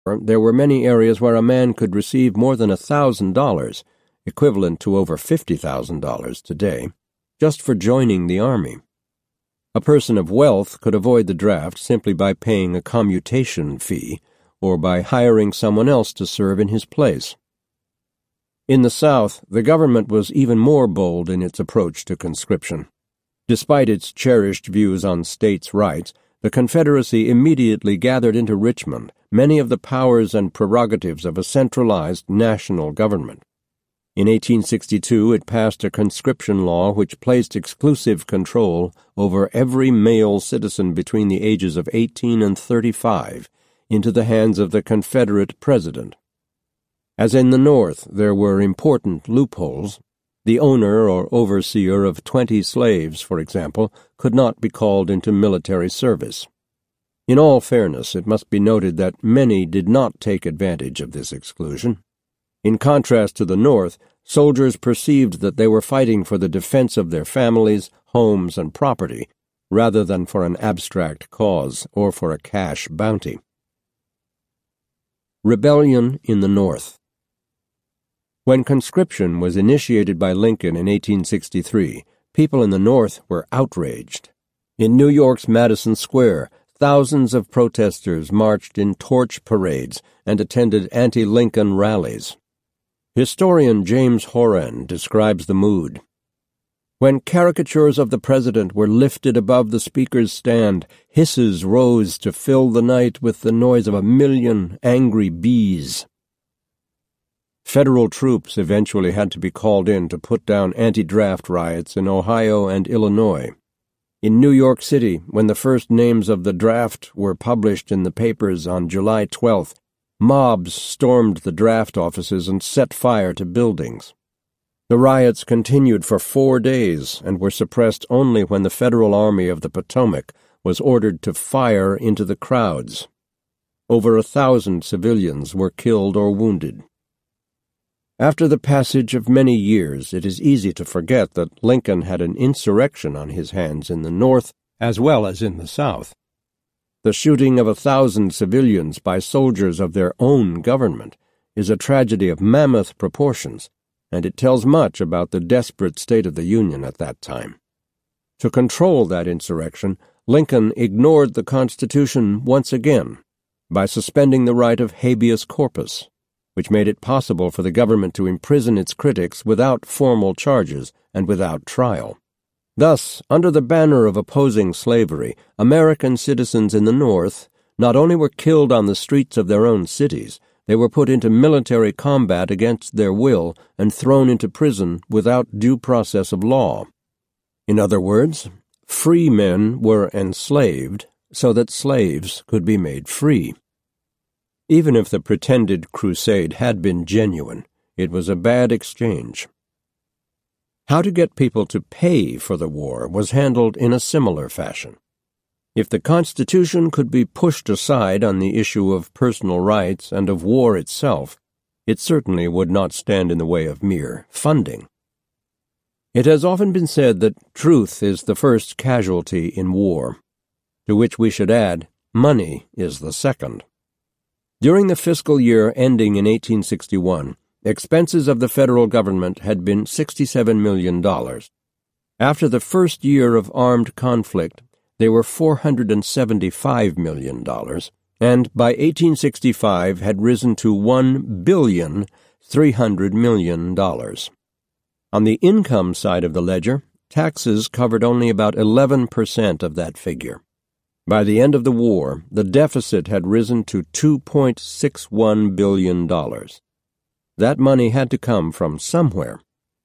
there were many areas where a man could receive more than $1,000, equivalent to over $50,000 today, just for joining the army. A person of wealth could avoid the draft simply by paying a commutation fee or by hiring someone else to serve in his place. In the South, the government was even more bold in its approach to conscription. Despite its cherished views on states' rights, the Confederacy immediately gathered into Richmond many of the powers and prerogatives of a centralized national government. In 1862, it passed a conscription law which placed exclusive control over every male citizen between the ages of 18 and 35 into the hands of the Confederate President. As in the North, there were important loopholes. The owner or overseer of 20 slaves, for example, could not be called into military service. In all fairness, it must be noted that many did not take advantage of this exclusion. In contrast to the North, soldiers perceived that they were fighting for the defense of their families, homes, and property, rather than for an abstract cause or for a cash bounty. Rebellion in the North. When conscription was initiated by Lincoln in 1863, people in the North were outraged. In New York's Madison Square, thousands of protesters marched in torch parades and attended anti-Lincoln rallies. Historian James Horan describes the mood. When caricatures of the president were lifted above the speaker's stand, hisses rose to fill the night with the noise of 1,000,000 angry bees. Federal troops eventually had to be called in to put down anti-draft riots in Ohio and Illinois. In New York City, when the first names of the draft were published in the papers on July 12th, mobs stormed the draft offices and set fire to buildings. The riots continued for 4 days and were suppressed only when the Federal Army of the Potomac was ordered to fire into the crowds. Over 1,000 civilians were killed or wounded. After the passage of many years, it is easy to forget that Lincoln had an insurrection on his hands in the North as well as in the South. The shooting of 1,000 civilians by soldiers of their own government is a tragedy of mammoth proportions, and it tells much about the desperate state of the Union at that time. To control that insurrection, Lincoln ignored the Constitution once again by suspending the right of habeas corpus, which made it possible for the government to imprison its critics without formal charges and without trial. Thus, under the banner of opposing slavery, American citizens in the North not only were killed on the streets of their own cities, they were put into military combat against their will and thrown into prison without due process of law. In other words, free men were enslaved so that slaves could be made free. Even if the pretended crusade had been genuine, it was a bad exchange. How to get people to pay for the war was handled in a similar fashion. If the Constitution could be pushed aside on the issue of personal rights and of war itself, it certainly would not stand in the way of mere funding. It has often been said that truth is the first casualty in war, to which we should add, money is the second. During the fiscal year ending in 1861, expenses of the federal government had been $67 million. After the first year of armed conflict, they were $475 million, and by 1865 had risen to $1,300 million. On the income side of the ledger, taxes covered only about 11% of that figure. By the end of the war, the deficit had risen to $2.61 billion. That money had to come from somewhere.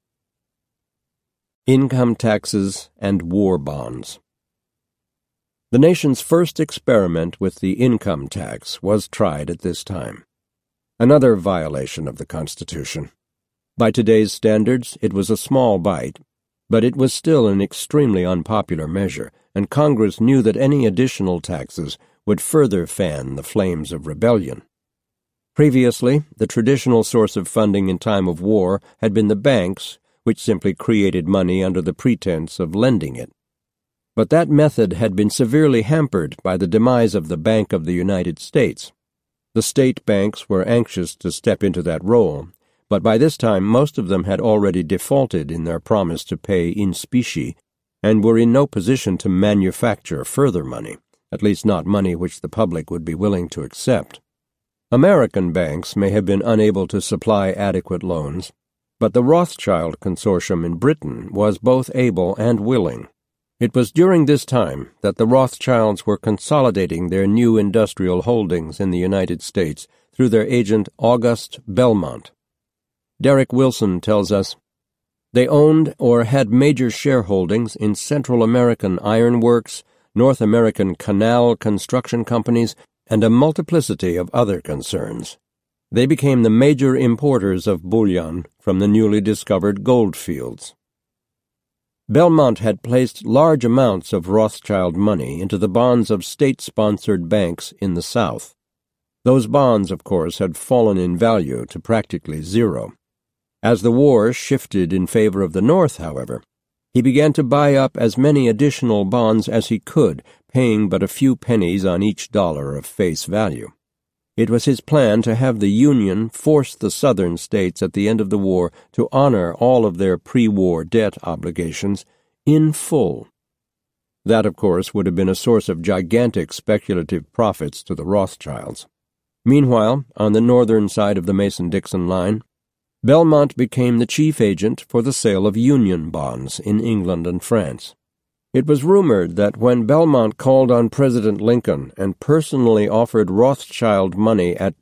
Income taxes and war bonds. The nation's first experiment with the income tax was tried at this time. Another violation of the Constitution. By today's standards, it was a small bite, but it was still an extremely unpopular measure, and Congress knew that any additional taxes would further fan the flames of rebellion. Previously, the traditional source of funding in time of war had been the banks, which simply created money under the pretense of lending it. But that method had been severely hampered by the demise of the Bank of the United States. The state banks were anxious to step into that role, but by this time most of them had already defaulted in their promise to pay in specie and were in no position to manufacture further money, at least not money which the public would be willing to accept. American banks may have been unable to supply adequate loans, but the Rothschild Consortium in Britain was both able and willing. It was during this time that the Rothschilds were consolidating their new industrial holdings in the United States through their agent August Belmont. Derek Wilson tells us, "They owned or had major shareholdings in Central American ironworks, North American canal construction companies, and a multiplicity of other concerns. They became the major importers of bullion from the newly discovered gold fields." Belmont had placed large amounts of Rothschild money into the bonds of state-sponsored banks in the South. Those bonds, of course, had fallen in value to practically zero. As the war shifted in favor of the North, however, he began to buy up as many additional bonds as he could, paying but a few pennies on each dollar of face value. It was his plan to have the Union force the Southern states at the end of the war to honor all of their pre-war debt obligations in full. That, of course, would have been a source of gigantic speculative profits to the Rothschilds. Meanwhile, on the northern side of the Mason-Dixon line, Belmont became the chief agent for the sale of Union bonds in England and France. It was rumored that when Belmont called on President Lincoln and personally offered Rothschild money at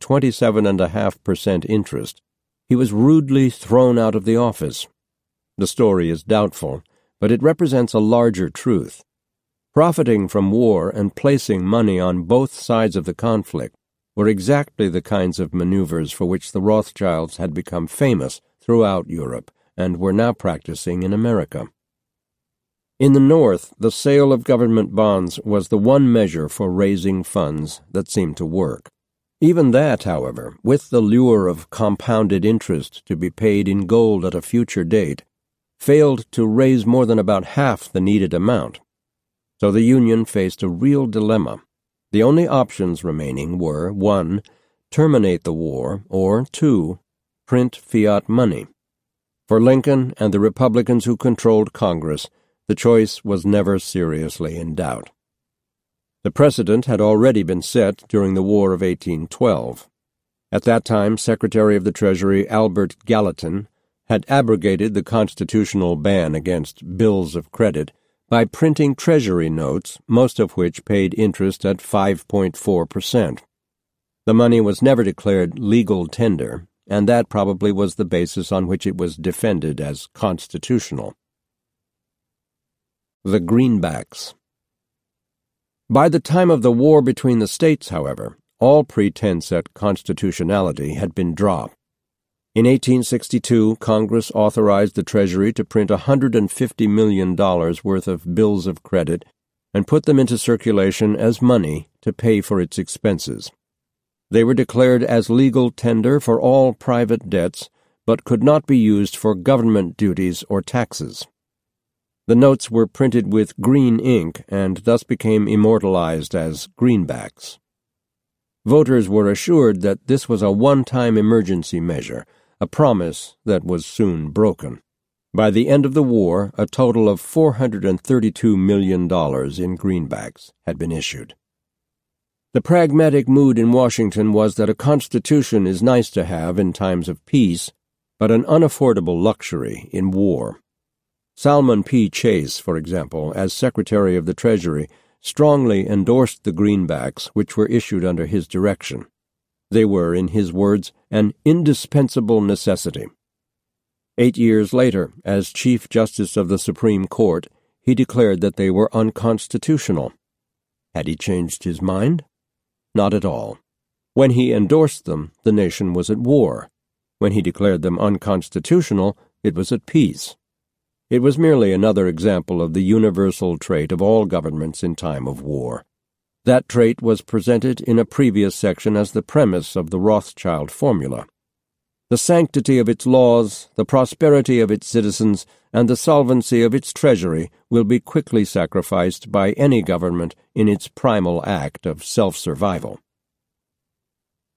27.5% interest, he was rudely thrown out of the office. The story is doubtful, but it represents a larger truth. Profiting from war and placing money on both sides of the conflict were exactly the kinds of maneuvers for which the Rothschilds had become famous throughout Europe and were now practicing in America. In the North, the sale of government bonds was the one measure for raising funds that seemed to work. Even that, however, with the lure of compounded interest to be paid in gold at a future date, failed to raise more than about half the needed amount. So the Union faced a real dilemma. The only options remaining were 1. Terminate the war, or 2. Print fiat money. For Lincoln and the Republicans who controlled Congress, the choice was never seriously in doubt. The precedent had already been set during the War of 1812. At that time, Secretary of the Treasury Albert Gallatin had abrogated the constitutional ban against bills of credit by printing Treasury notes, most of which paid interest at 5.4%. The money was never declared legal tender, and that probably was the basis on which it was defended as constitutional. The Greenbacks. By the time of the war between the states, however, all pretense at constitutionality had been dropped. In 1862, Congress authorized the Treasury to print $150 million worth of bills of credit and put them into circulation as money to pay for its expenses. They were declared as legal tender for all private debts, but could not be used for government duties or taxes. The notes were printed with green ink and thus became immortalized as greenbacks. Voters were assured that this was a one-time emergency measure, a promise that was soon broken. By the end of the war, a total of $432 million in greenbacks had been issued. The pragmatic mood in Washington was that a constitution is nice to have in times of peace, but an unaffordable luxury in war. Salmon P. Chase, for example, as Secretary of the Treasury, strongly endorsed the greenbacks which were issued under his direction. They were, in his words, an indispensable necessity. 8 years later, as Chief Justice of the Supreme Court, he declared that they were unconstitutional. Had he changed his mind? Not at all. When he endorsed them, the nation was at war. When he declared them unconstitutional, it was at peace. It was merely another example of the universal trait of all governments in time of war. That trait was presented in a previous section as the premise of the Rothschild formula. The sanctity of its laws, the prosperity of its citizens, and the solvency of its treasury will be quickly sacrificed by any government in its primal act of self-survival.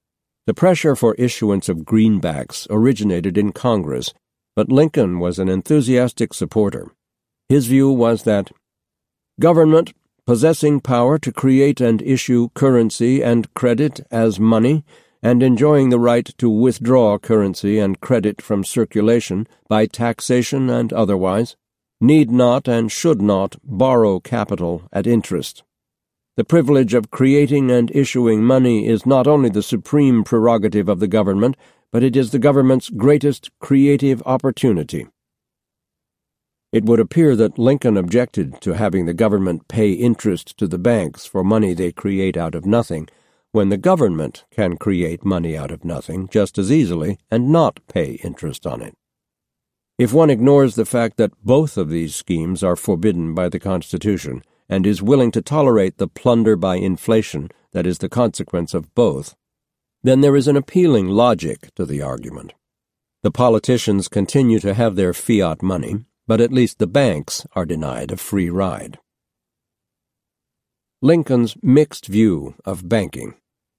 The pressure for issuance of greenbacks originated in Congress, but Lincoln was an enthusiastic supporter. His view was that government, possessing power to create and issue currency and credit as money, and enjoying the right to withdraw currency and credit from circulation by taxation and otherwise, need not and should not borrow capital at interest. The privilege of creating and issuing money is not only the supreme prerogative of the government, but it is the government's greatest creative opportunity. It would appear that Lincoln objected to having the government pay interest to the banks for money they create out of nothing, when the government can create money out of nothing just as easily and not pay interest on it. If one ignores the fact that both of these schemes are forbidden by the Constitution and is willing to tolerate the plunder by inflation that is the consequence of both, then there is an appealing logic to the argument. The politicians continue to have their fiat money, but at least the banks are denied a free ride. Lincoln's mixed view of banking.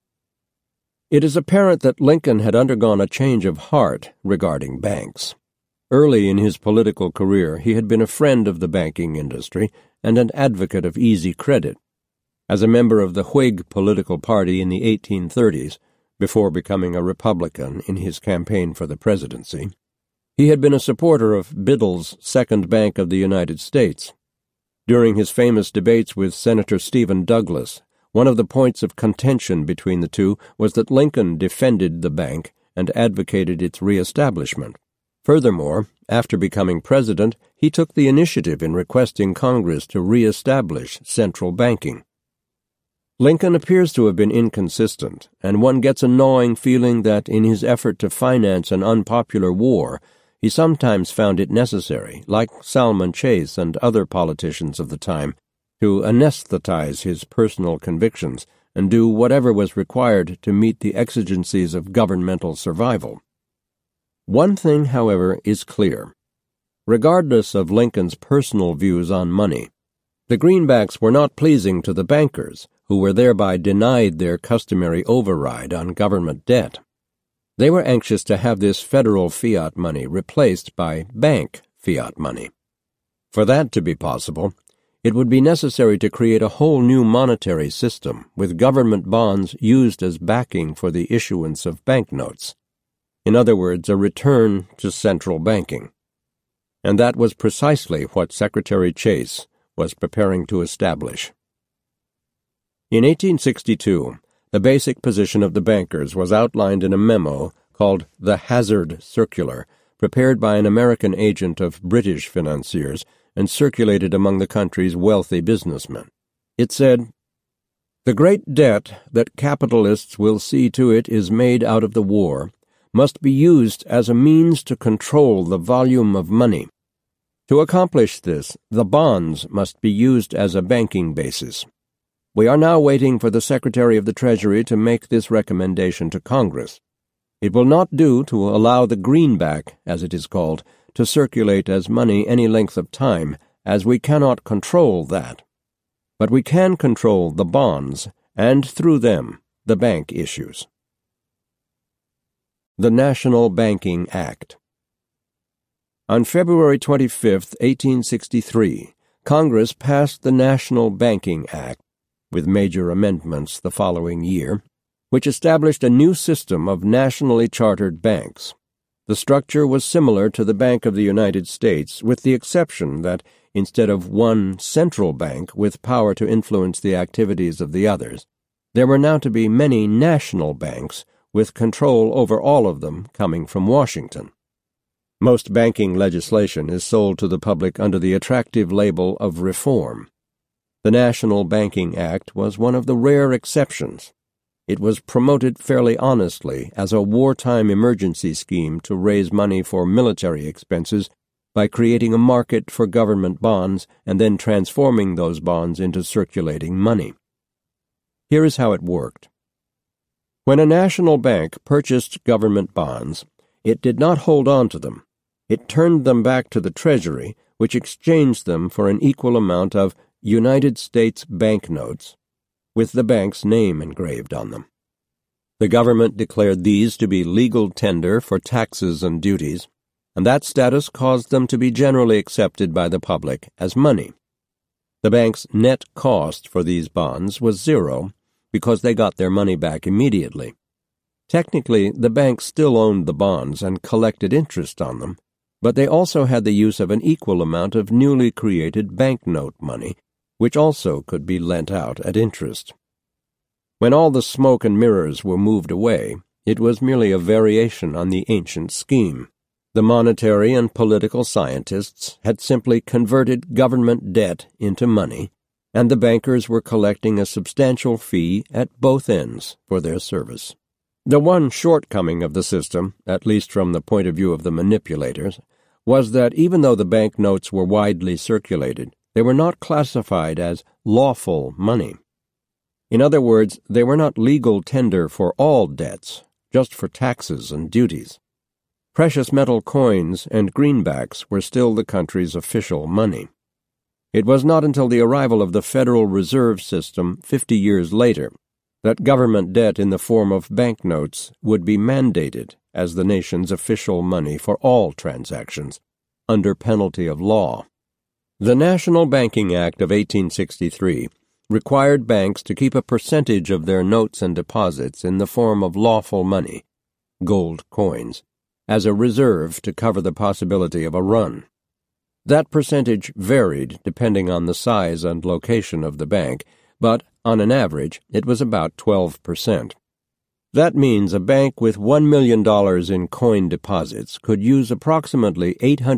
It is apparent that Lincoln had undergone a change of heart regarding banks. Early in his political career, he had been a friend of the banking industry and an advocate of easy credit. As a member of the Whig political party in the 1830s, before becoming a Republican in his campaign for the presidency, he had been a supporter of Biddle's Second Bank of the United States. During his famous debates with Senator Stephen Douglas, one of the points of contention between the two was that Lincoln defended the bank and advocated its reestablishment. Furthermore, after becoming president, he took the initiative in requesting Congress to reestablish central banking. Lincoln appears to have been inconsistent, and one gets a gnawing feeling that in his effort to finance an unpopular war, he sometimes found it necessary, like Salmon Chase and other politicians of the time, to anesthetize his personal convictions and do whatever was required to meet the exigencies of governmental survival. One thing, however, is clear. Regardless of Lincoln's personal views on money, the greenbacks were not pleasing to the bankers, who were thereby denied their customary override on government debt. They were anxious to have this federal fiat money replaced by bank fiat money. For that to be possible, it would be necessary to create a whole new monetary system with government bonds used as backing for the issuance of banknotes. In other words, a return to central banking. And that was precisely what Secretary Chase was preparing to establish. In 1862, the basic position of the bankers was outlined in a memo called the Hazard Circular, prepared by an American agent of British financiers and circulated among the country's wealthy businessmen. It said, "The great debt that capitalists will see to it is made out of the war must be used as a means to control the volume of money. To accomplish this, the bonds must be used as a banking basis. We are now waiting for the Secretary of the Treasury to make this recommendation to Congress. It will not do to allow the greenback, as it is called, to circulate as money any length of time, as we cannot control that. But we can control the bonds, and through them, the bank issues." The National Banking Act. On February 25, 1863, Congress passed the National Banking Act, with major amendments the following year, which established a new system of nationally chartered banks. The structure was similar to the Bank of the United States, with the exception that, instead of one central bank with power to influence the activities of the others, there were now to be many national banks, with control over all of them coming from Washington. Most banking legislation is sold to the public under the attractive label of reform. The National Banking Act was one of the rare exceptions. It was promoted fairly honestly as a wartime emergency scheme to raise money for military expenses by creating a market for government bonds and then transforming those bonds into circulating money. Here is how it worked. When a national bank purchased government bonds, it did not hold on to them. It turned them back to the Treasury, which exchanged them for an equal amount of United States banknotes, with the bank's name engraved on them. The government declared these to be legal tender for taxes and duties, and that status caused them to be generally accepted by the public as money. The bank's net cost for these bonds was zero because they got their money back immediately. Technically, the bank still owned the bonds and collected interest on them, but they also had the use of an equal amount of newly created banknote money, which also could be lent out at interest. When all the smoke and mirrors were moved away, it was merely a variation on the ancient scheme. The monetary and political scientists had simply converted government debt into money, and the bankers were collecting a substantial fee at both ends for their service. The one shortcoming of the system, at least from the point of view of the manipulators, was that even though the banknotes were widely circulated, they were not classified as lawful money. In other words, they were not legal tender for all debts, just for taxes and duties. Precious metal coins and greenbacks were still the country's official money. It was not until the arrival of the Federal Reserve System 50 years later that government debt in the form of banknotes would be mandated as the nation's official money for all transactions, under penalty of law. The National Banking Act of 1863 required banks to keep a percentage of their notes and deposits in the form of lawful money, gold coins, as a reserve to cover the possibility of a run. That percentage varied depending on the size and location of the bank, but on an average it was about 12%. That means a bank with $1 million in coin deposits could use approximately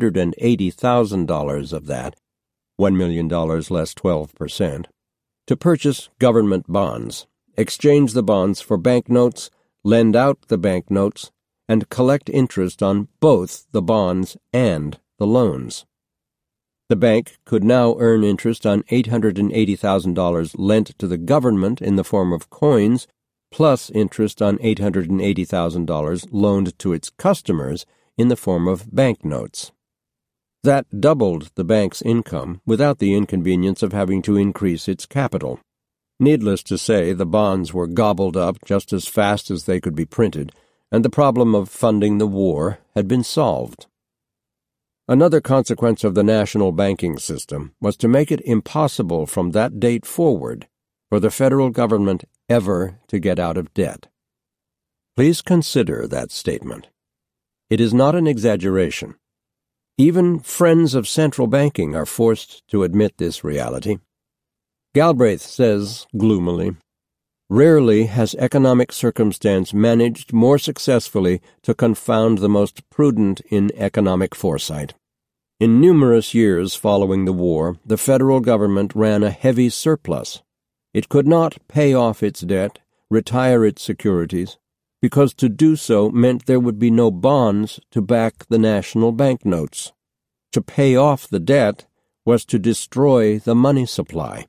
$880,000 of that, $1 million less 12%, to purchase government bonds, exchange the bonds for banknotes, lend out the banknotes, and collect interest on both the bonds and the loans. The bank could now earn interest on $880,000 lent to the government in the form of coins, plus interest on $880,000 loaned to its customers in the form of banknotes. That doubled the bank's income without the inconvenience of having to increase its capital. Needless to say, the bonds were gobbled up just as fast as they could be printed, and the problem of funding the war had been solved. Another consequence of the national banking system was to make it impossible from that date forward for the federal government ever to get out of debt. Please consider that statement. It is not an exaggeration. Even friends of central banking are forced to admit this reality. Galbraith says, gloomily, "Rarely has economic circumstance managed more successfully to confound the most prudent in economic foresight. In numerous years following the war, the federal government ran a heavy surplus. It could not pay off its debt, retire its securities, because to do so meant there would be no bonds to back the national banknotes. To pay off the debt was to destroy the money supply."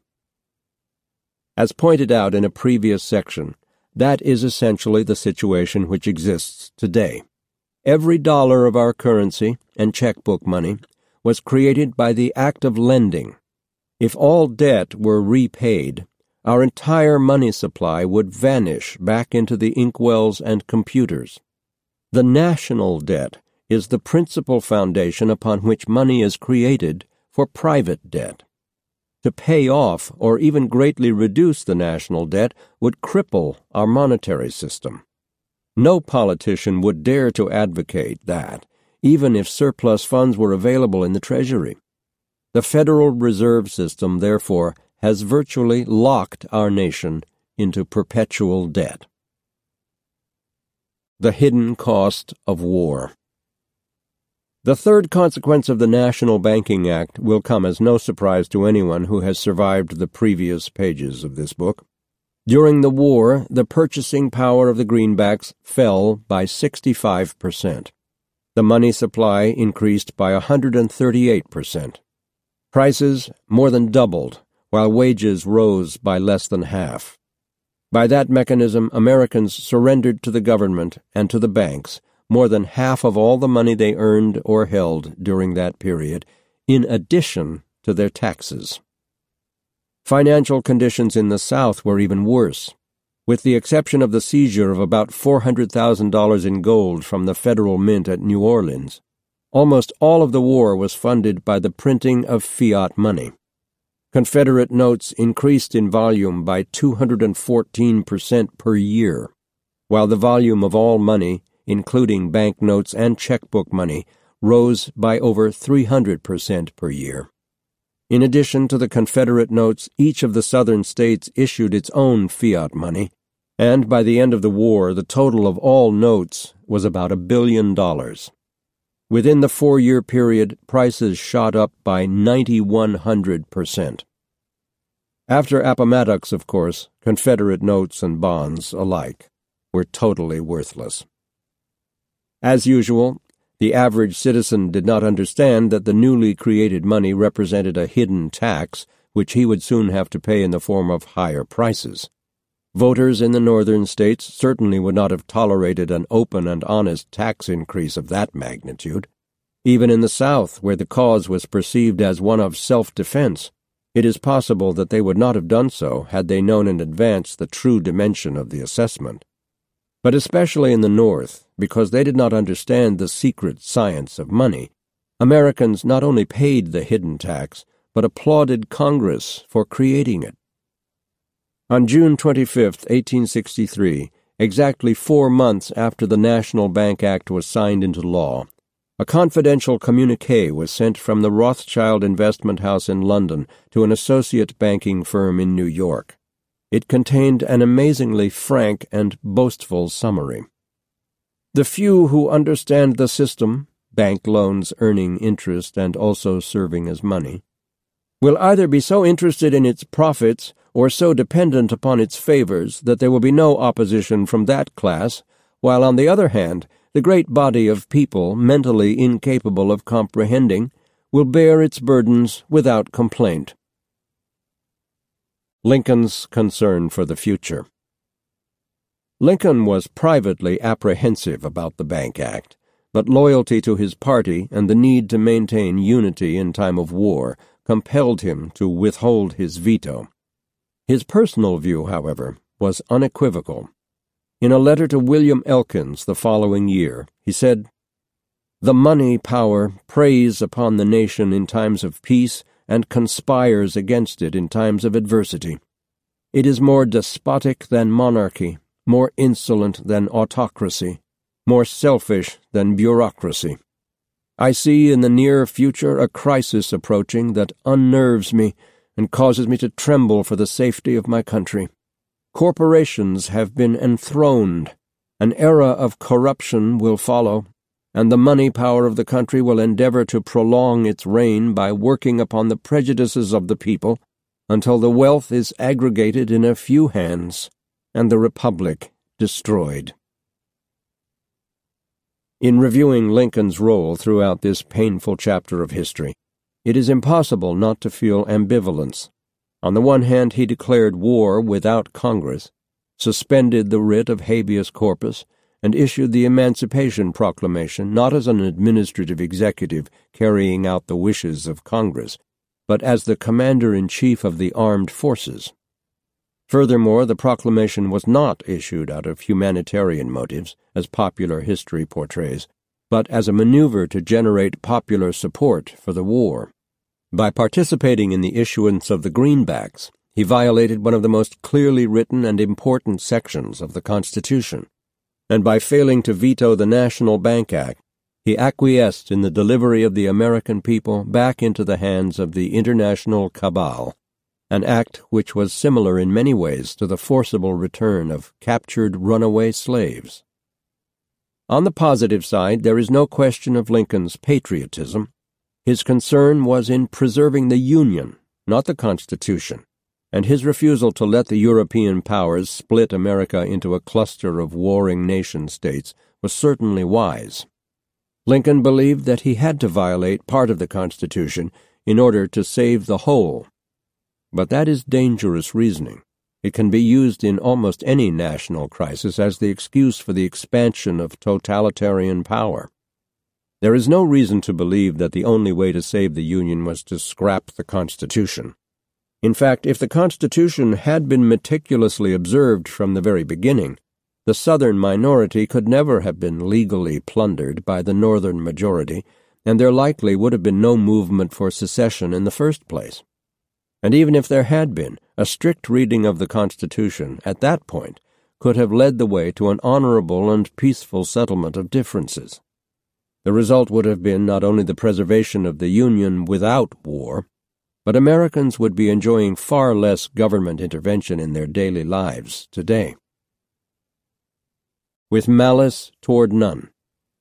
As pointed out in a previous section, that is essentially the situation which exists today. Every dollar of our currency and checkbook money was created by the act of lending. If all debt were repaid, our entire money supply would vanish back into the inkwells and computers. The national debt is the principal foundation upon which money is created for private debt. To pay off or even greatly reduce the national debt would cripple our monetary system. No politician would dare to advocate that, even if surplus funds were available in the Treasury. The Federal Reserve System, therefore, has virtually locked our nation into perpetual debt. The hidden cost of war. The third consequence of the National Banking Act will come as no surprise to anyone who has survived the previous pages of this book. During the war, the purchasing power of the greenbacks fell by 65%. The money supply increased by 138%. Prices more than doubled, while wages rose by less than half. By that mechanism, Americans surrendered to the government and to the banks more than half of all the money they earned or held during that period, in addition to their taxes. Financial conditions in the South were even worse. With the exception of the seizure of about $400,000 in gold from the Federal Mint at New Orleans, almost all of the war was funded by the printing of fiat money. Confederate notes increased in volume by 214% per year, while the volume of all money, including banknotes and checkbook money, rose by over 300% per year. In addition to the Confederate notes, each of the Southern states issued its own fiat money, and by the end of the war, the total of all notes was about $1 billion. Within the 4-year period, prices shot up by 9,100%. After Appomattox, of course, Confederate notes and bonds alike were totally worthless. As usual, the average citizen did not understand that the newly created money represented a hidden tax, which he would soon have to pay in the form of higher prices. Voters in the northern states certainly would not have tolerated an open and honest tax increase of that magnitude. Even in the South, where the cause was perceived as one of self-defense, it is possible that they would not have done so had they known in advance the true dimension of the assessment. But especially in the North, because they did not understand the secret science of money, Americans not only paid the hidden tax, but applauded Congress for creating it. On June 25, 1863, exactly 4 months after the National Bank Act was signed into law, a confidential communiqué was sent from the Rothschild Investment House in London to an associate banking firm in New York. It contained an amazingly frank and boastful summary. The few who understand the system, bank loans earning interest and also serving as money, will either be so interested in its profits or so dependent upon its favors that there will be no opposition from that class, while on the other hand, the great body of people mentally incapable of comprehending will bear its burdens without complaint. Lincoln's concern for the future. Lincoln was privately apprehensive about the Bank Act, but loyalty to his party and the need to maintain unity in time of war compelled him to withhold his veto. His personal view, however, was unequivocal. In a letter to William Elkins the following year, he said, "The money power preys upon the nation in times of peace and conspires against it in times of adversity. It is more despotic than monarchy, more insolent than autocracy, more selfish than bureaucracy. I see in the near future a crisis approaching that unnerves me and causes me to tremble for the safety of my country. Corporations have been enthroned, an era of corruption will follow, and the money power of the country will endeavor to prolong its reign by working upon the prejudices of the people until the wealth is aggregated in a few hands and the republic destroyed." In reviewing Lincoln's role throughout this painful chapter of history, it is impossible not to feel ambivalence. On the one hand, he declared war without Congress, suspended the writ of habeas corpus, and issued the Emancipation Proclamation not as an administrative executive carrying out the wishes of Congress, but as the commander-in-chief of the armed forces. Furthermore, the proclamation was not issued out of humanitarian motives, as popular history portrays, but as a maneuver to generate popular support for the war. By participating in the issuance of the greenbacks, he violated one of the most clearly written and important sections of the Constitution, and by failing to veto the National Bank Act, he acquiesced in the delivery of the American people back into the hands of the international cabal, an act which was similar in many ways to the forcible return of captured runaway slaves. On the positive side, there is no question of Lincoln's patriotism. His concern was in preserving the Union, not the Constitution, and his refusal to let the European powers split America into a cluster of warring nation-states was certainly wise. Lincoln believed that he had to violate part of the Constitution in order to save the whole. But that is dangerous reasoning. It can be used in almost any national crisis as the excuse for the expansion of totalitarian power. There is no reason to believe that the only way to save the Union was to scrap the Constitution. In fact, if the Constitution had been meticulously observed from the very beginning, the Southern minority could never have been legally plundered by the Northern majority, and there likely would have been no movement for secession in the first place. And even if there had been, a strict reading of the Constitution at that point could have led the way to an honorable and peaceful settlement of differences. The result would have been not only the preservation of the Union without war, but Americans would be enjoying far less government intervention in their daily lives today. With malice toward none.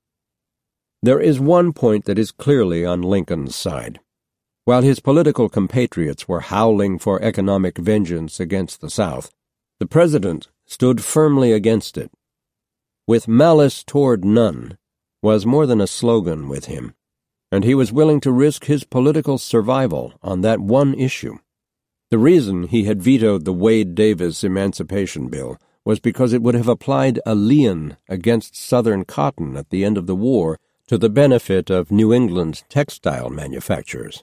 There is one point that is clearly on Lincoln's side. While his political compatriots were howling for economic vengeance against the South, the President stood firmly against it. With malice toward none was more than a slogan with him, and he was willing to risk his political survival on that one issue. The reason he had vetoed the Wade-Davis Emancipation Bill was because it would have applied a lien against Southern cotton at the end of the war to the benefit of New England's textile manufacturers.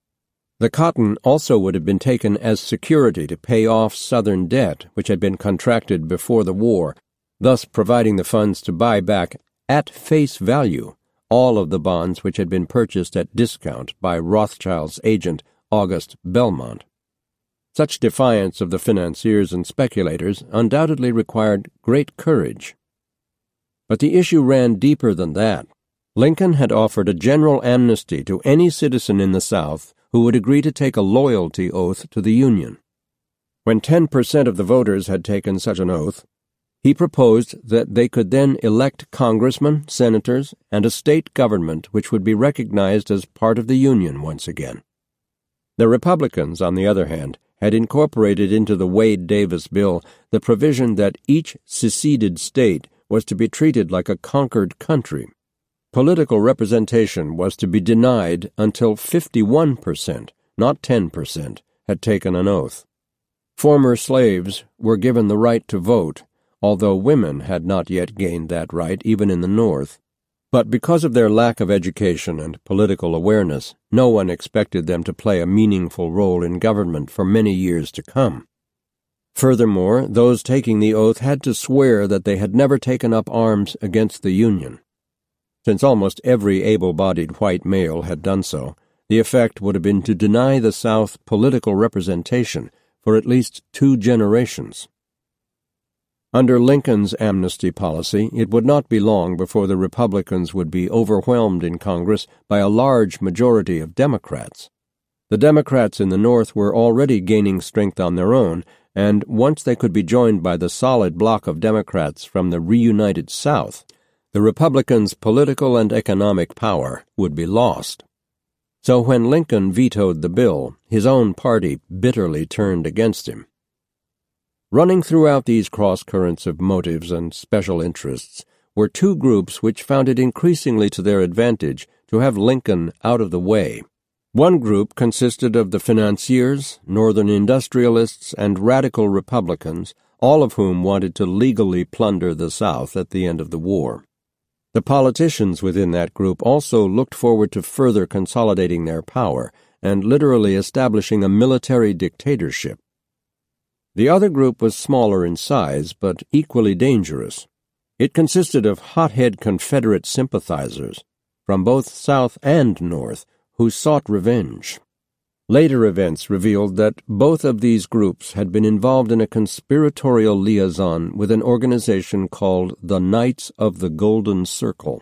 The cotton also would have been taken as security to pay off Southern debt, which had been contracted before the war, thus providing the funds to buy back, at face value, all of the bonds which had been purchased at discount by Rothschild's agent, August Belmont. Such defiance of the financiers and speculators undoubtedly required great courage. But the issue ran deeper than that. Lincoln had offered a general amnesty to any citizen in the South who would agree to take a loyalty oath to the Union. When 10% of the voters had taken such an oath, he proposed that they could then elect congressmen, senators, and a state government which would be recognized as part of the Union once again. The Republicans, on the other hand, had incorporated into the Wade-Davis bill the provision that each seceded state was to be treated like a conquered country. Political representation was to be denied until 51%, not 10%, had taken an oath. Former slaves were given the right to vote, although women had not yet gained that right even in the North. But because of their lack of education and political awareness, no one expected them to play a meaningful role in government for many years to come. Furthermore, those taking the oath had to swear that they had never taken up arms against the Union. Since almost every able-bodied white male had done so, the effect would have been to deny the South political representation for at least 2 generations. Under Lincoln's amnesty policy, it would not be long before the Republicans would be overwhelmed in Congress by a large majority of Democrats. The Democrats in the North were already gaining strength on their own, and once they could be joined by the solid bloc of Democrats from the reunited South, the Republicans' political and economic power would be lost. So when Lincoln vetoed the bill, his own party bitterly turned against him. Running throughout these cross-currents of motives and special interests were 2 groups which found it increasingly to their advantage to have Lincoln out of the way. One group consisted of the financiers, Northern industrialists, and radical Republicans, all of whom wanted to legally plunder the South at the end of the war. The politicians within that group also looked forward to further consolidating their power and literally establishing a military dictatorship. The other group was smaller in size, but equally dangerous. It consisted of hothead Confederate sympathizers from both South and North who sought revenge. Later events revealed that both of these groups had been involved in a conspiratorial liaison with an organization called the Knights of the Golden Circle.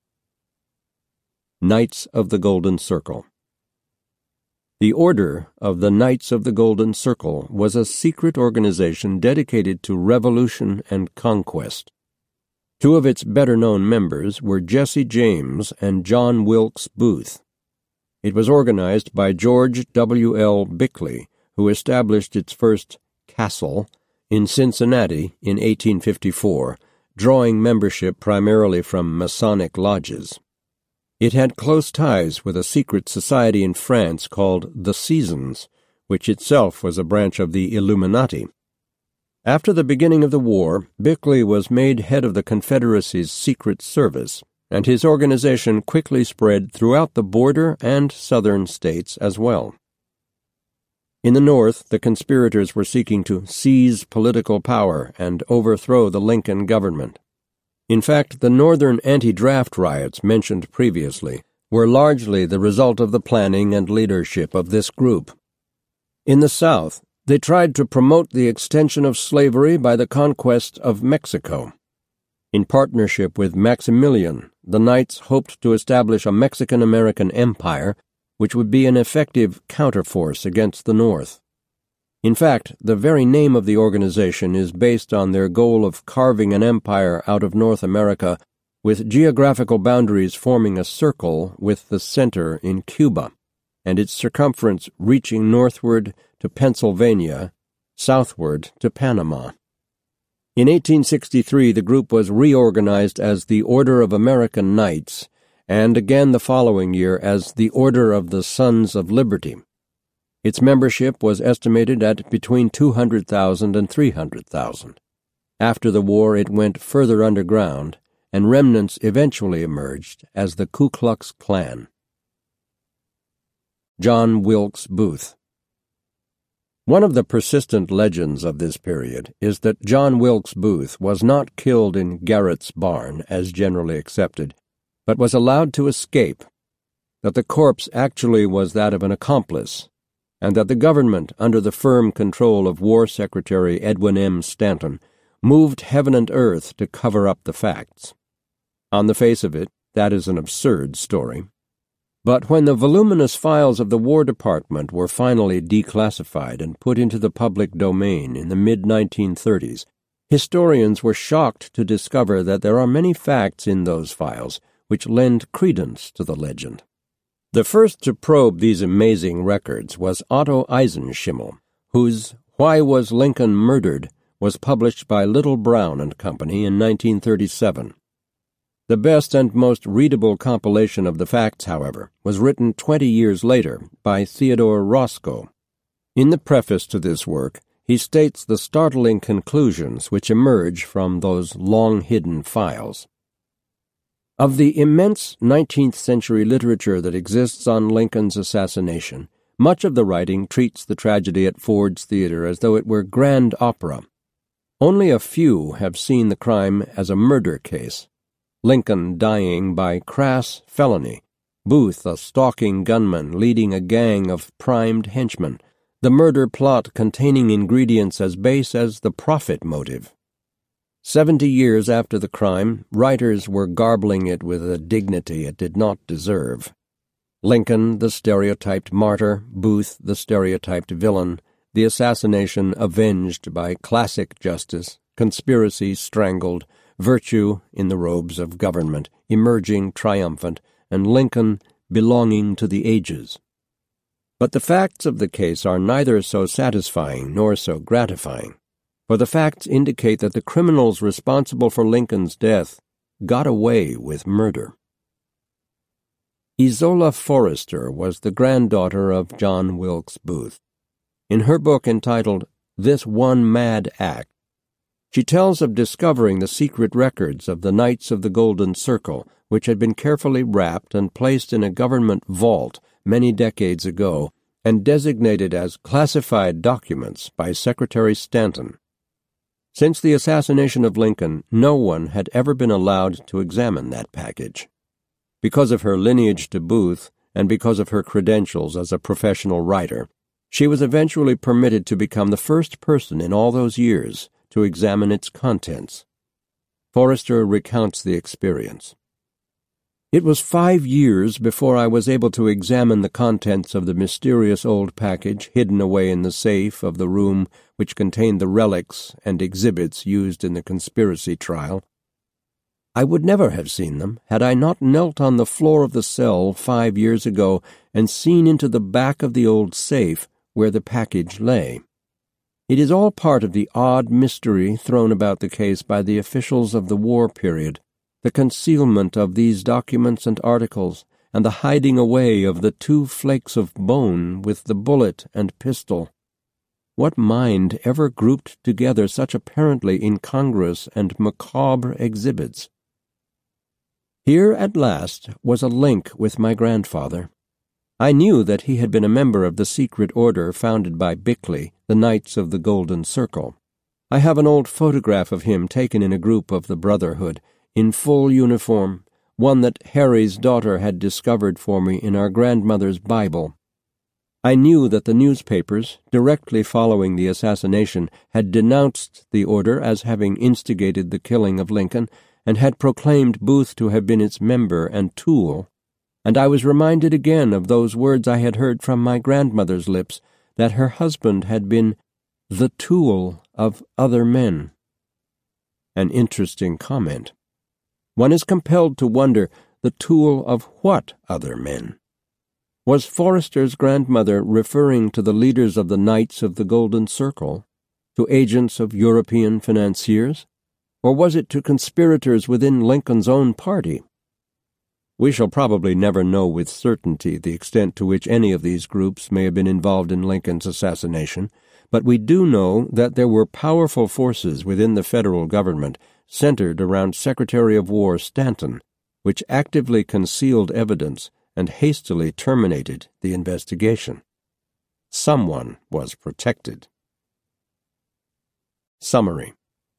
Knights of the Golden Circle. The Order of the Knights of the Golden Circle was a secret organization dedicated to revolution and conquest. 2 of its better-known members were Jesse James and John Wilkes Booth. It was organized by George W. L. Bickley, who established its first castle in Cincinnati in 1854, drawing membership primarily from Masonic lodges. It had close ties with a secret society in France called the Seasons, which itself was a branch of the Illuminati. After the beginning of the war, Bickley was made head of the Confederacy's Secret Service, and his organization quickly spread throughout the border and southern states as well. In the North, the conspirators were seeking to seize political power and overthrow the Lincoln government. In fact, the Northern anti-draft riots mentioned previously were largely the result of the planning and leadership of this group. In the South, they tried to promote the extension of slavery by the conquest of Mexico. In partnership with Maximilian, the Knights hoped to establish a Mexican-American empire which would be an effective counterforce against the North. In fact, the very name of the organization is based on their goal of carving an empire out of North America, with geographical boundaries forming a circle with the center in Cuba, and its circumference reaching northward to Pennsylvania, southward to Panama. In 1863, the group was reorganized as the Order of American Knights, and again the following year as the Order of the Sons of Liberty. Its membership was estimated at between 200,000 and 300,000. After the war, it went further underground, and remnants eventually emerged as the Ku Klux Klan. John Wilkes Booth. One of the persistent legends of this period is that John Wilkes Booth was not killed in Garrett's barn, as generally accepted, but was allowed to escape, that the corpse actually was that of an accomplice, and that the government, under the firm control of War Secretary Edwin M. Stanton, moved heaven and earth to cover up the facts. On the face of it, that is an absurd story. But when the voluminous files of the War Department were finally declassified and put into the public domain in the mid-1930s, historians were shocked to discover that there are many facts in those files which lend credence to the legend. The first to probe these amazing records was Otto Eisenschimmel, whose Why Was Lincoln Murdered was published by Little Brown and Company in 1937. The best and most readable compilation of the facts, however, was written 20 years later by Theodore Roscoe. In the preface to this work, he states the startling conclusions which emerge from those long-hidden files. Of the immense 19th-century literature that exists on Lincoln's assassination, much of the writing treats the tragedy at Ford's Theater as though it were grand opera. Only a few have seen the crime as a murder case. Lincoln dying by crass felony, Booth a stalking gunman leading a gang of primed henchmen, the murder plot containing ingredients as base as the profit motive. 70 years after the crime, writers were garbling it with a dignity it did not deserve. Lincoln, the stereotyped martyr, Booth, the stereotyped villain, the assassination avenged by classic justice, conspiracy strangled, virtue in the robes of government, emerging triumphant, and Lincoln belonging to the ages. But the facts of the case are neither so satisfying nor so gratifying, for the facts indicate that the criminals responsible for Lincoln's death got away with murder. Isola Forrester was the granddaughter of John Wilkes Booth. In her book entitled This One Mad Act, she tells of discovering the secret records of the Knights of the Golden Circle, which had been carefully wrapped and placed in a government vault many decades ago and designated as classified documents by Secretary Stanton. Since the assassination of Lincoln, no one had ever been allowed to examine that package. Because of her lineage to Booth, and because of her credentials as a professional writer, she was eventually permitted to become the first person in all those years to examine its contents. Forrester recounts the experience. It was 5 years before I was able to examine the contents of the mysterious old package hidden away in the safe of the room which contained the relics and exhibits used in the conspiracy trial. I would never have seen them had I not knelt on the floor of the cell 5 years ago and seen into the back of the old safe where the package lay. It is all part of the odd mystery thrown about the case by the officials of the war period, the concealment of these documents and articles, and the hiding away of the 2 flakes of bone with the bullet and pistol. What mind ever grouped together such apparently incongruous and macabre exhibits? Here at last was a link with my grandfather. I knew that he had been a member of the secret order founded by Bickley, the Knights of the Golden Circle. I have an old photograph of him taken in a group of the Brotherhood, in full uniform, one that Harry's daughter had discovered for me in our grandmother's Bible. I knew that the newspapers, directly following the assassination, had denounced the order as having instigated the killing of Lincoln, and had proclaimed Booth to have been its member and tool, and I was reminded again of those words I had heard from my grandmother's lips, that her husband had been the tool of other men. An interesting comment. One is compelled to wonder, the tool of what other men? Was Forrester's grandmother referring to the leaders of the Knights of the Golden Circle, to agents of European financiers, or was it to conspirators within Lincoln's own party? We shall probably never know with certainty the extent to which any of these groups may have been involved in Lincoln's assassination, but we do know that there were powerful forces within the federal government centered around Secretary of War Stanton, which actively concealed evidence and hastily terminated the investigation. Someone was protected. Summary.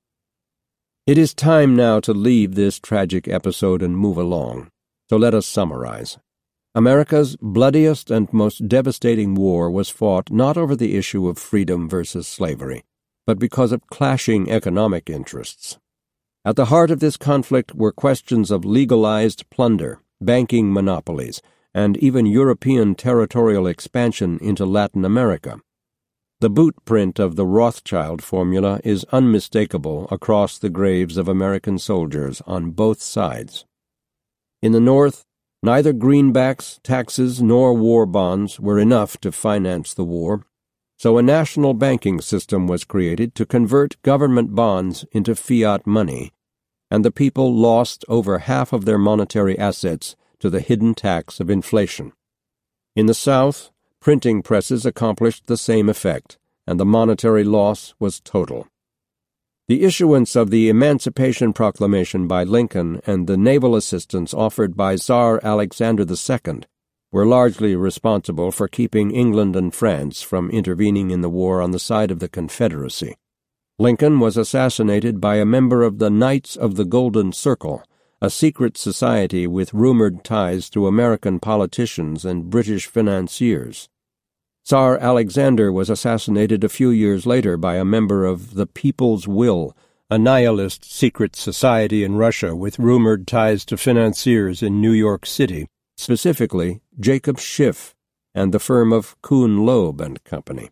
It is time now to leave this tragic episode and move along, so let us summarize. America's bloodiest and most devastating war was fought not over the issue of freedom versus slavery, but because of clashing economic interests. At the heart of this conflict were questions of legalized plunder, banking monopolies, and even European territorial expansion into Latin America. The boot print of the Rothschild formula is unmistakable across the graves of American soldiers on both sides. In the North, neither greenbacks, taxes, nor war bonds were enough to finance the war, so a national banking system was created to convert government bonds into fiat money, and the people lost over half of their monetary assets to the hidden tax of inflation. In the South, printing presses accomplished the same effect, and the monetary loss was total. The issuance of the Emancipation Proclamation by Lincoln and the naval assistance offered by Tsar Alexander II were largely responsible for keeping England and France from intervening in the war on the side of the Confederacy. Lincoln was assassinated by a member of the Knights of the Golden Circle, a secret society with rumored ties to American politicians and British financiers. Tsar Alexander was assassinated a few years later by a member of the People's Will, a nihilist secret society in Russia with rumored ties to financiers in New York City, specifically Jacob Schiff and the firm of Kuhn Loeb and Company.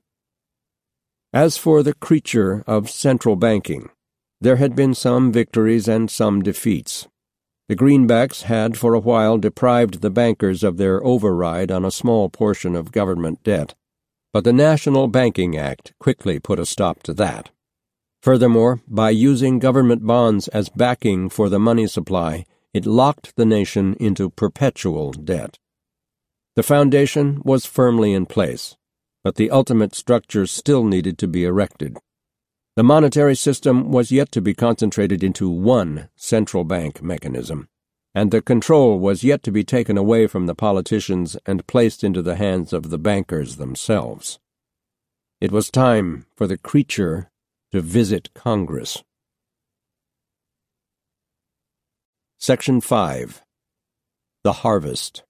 As for the creature of central banking, there had been some victories and some defeats. The greenbacks had for a while deprived the bankers of their override on a small portion of government debt, but the National Banking Act quickly put a stop to that. Furthermore, by using government bonds as backing for the money supply, it locked the nation into perpetual debt. The foundation was firmly in place, but the ultimate structure still needed to be erected. The monetary system was yet to be concentrated into one central bank mechanism, and the control was yet to be taken away from the politicians and placed into the hands of the bankers themselves. It was time for the creature to visit Congress. Section 5. The Harvest.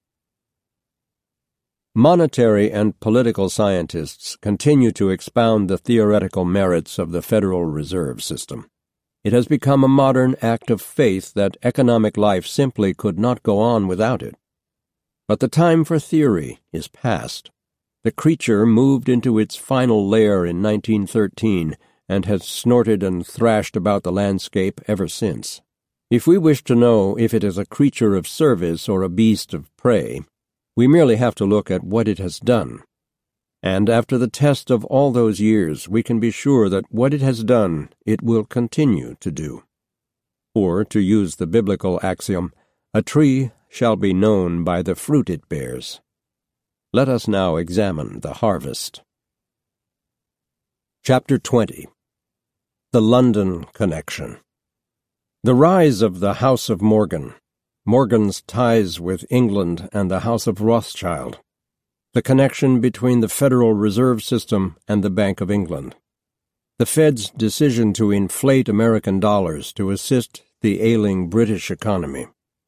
Monetary and political scientists continue to expound the theoretical merits of the Federal Reserve System. It has become a modern act of faith that economic life simply could not go on without it. But the time for theory is past. The creature moved into its final lair in 1913 and has snorted and thrashed about the landscape ever since. If we wish to know if it is a creature of service or a beast of prey, we merely have to look at what it has done. And after the test of all those years, we can be sure that what it has done, it will continue to do. Or, to use the biblical axiom, a tree shall be known by the fruit it bears. Let us now examine the harvest. Chapter 20. The London Connection. The rise of the House of Morgan, Morgan's ties with England and the House of Rothschild, the connection between the Federal Reserve System and the Bank of England. The Fed's decision to inflate American dollars to assist the ailing British economy.